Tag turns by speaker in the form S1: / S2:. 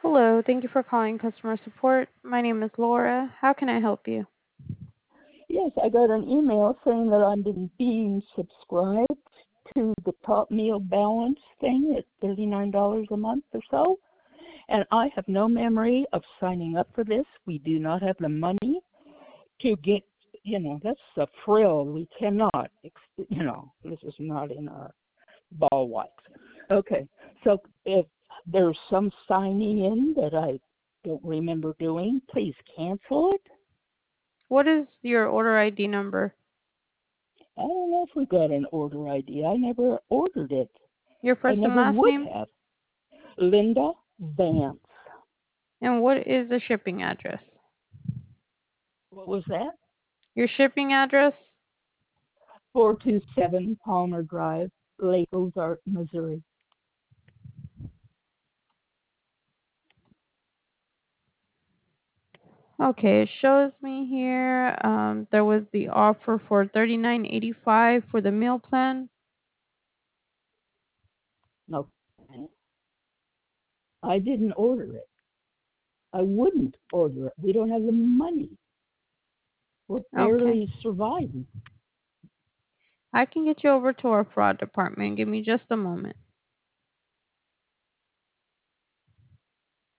S1: Hello, thank you for calling customer support. My name is Laura. How can I help you?
S2: Yes, I got an email saying that I'm being subscribed to the top meal balance thing at $39 a month or so. And I have no memory of signing up for this. We do not have the money to get, that's a frill. We cannot, this is not in our ball wax. Okay, so if there's some signing in that I don't remember doing, please cancel it.
S1: What is your order ID number?
S2: I don't know if we got an order ID. I never ordered it.
S1: Your
S2: I
S1: first and
S2: never
S1: last
S2: would
S1: name?
S2: have. Linda Vance.
S1: And what is the shipping address?
S2: What was that?
S1: Your shipping address?
S2: 427 Palmer Drive, Lake Ozark, Missouri.
S1: Okay, it shows me here there was the offer for $39.85 for the meal plan.
S2: No, I didn't order it. I wouldn't order it. We don't have the money. We're
S1: Okay.
S2: barely surviving.
S1: I can get you over to our fraud department. Give me just a moment.